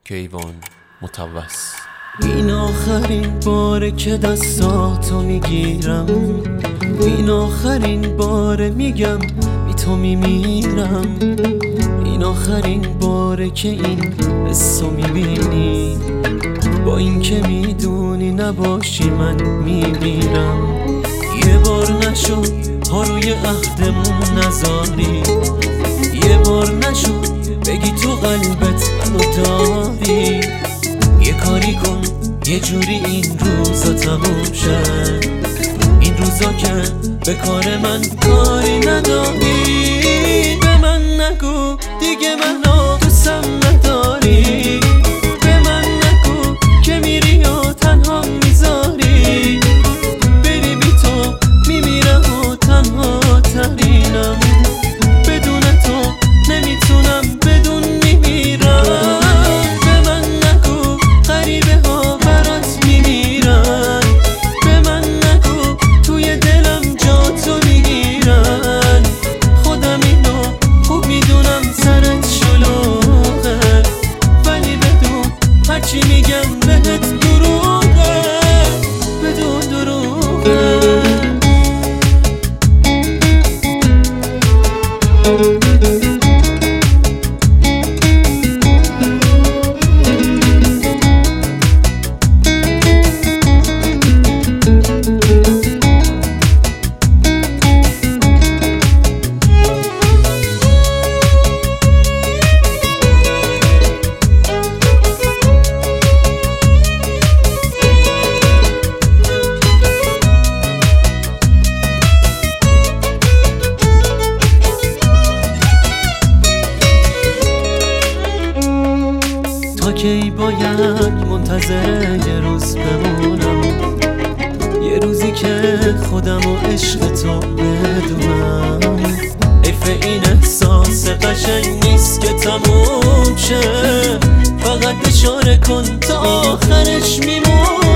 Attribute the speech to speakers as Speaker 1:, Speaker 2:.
Speaker 1: کیوان متوس.
Speaker 2: این آخرین باره که دستاتو میگیرم، این آخرین باره میگم بی تو میمیرم، این آخرین باره که این حسو میبینی، با این که میدونی نباشی من میمیرم. یه بار نشد ها روی عهدمون نذاری، یه بار نشد بگی تو قلبت منو داری. یه کاری کن یه جوری این روزا تموم شد، این روزا که به کار من کاری نداری. به من نگو دیگه منو دوستم نداری، به من نگو که میری و تنها میذاری، بری بی تو میمیرم و تنها ترینم، بدون تو نمیتونم بدون میمیرم. به من نگو غریبه ها برات میمیرن، به من نگو توی دلم جا تو میگیرن، خودم اینو خوب میدونم سرت شلوغه، ولی بدون هرچی میگم بهت دروغه، بدون دروغه. کی باید منتظر یه روز بمونم، یه روزی که خودم و عشق تو بدونم. حیف این احساس قشنگ نیست که تموم شه، فقط اشاره کن تا آخرش میمونم.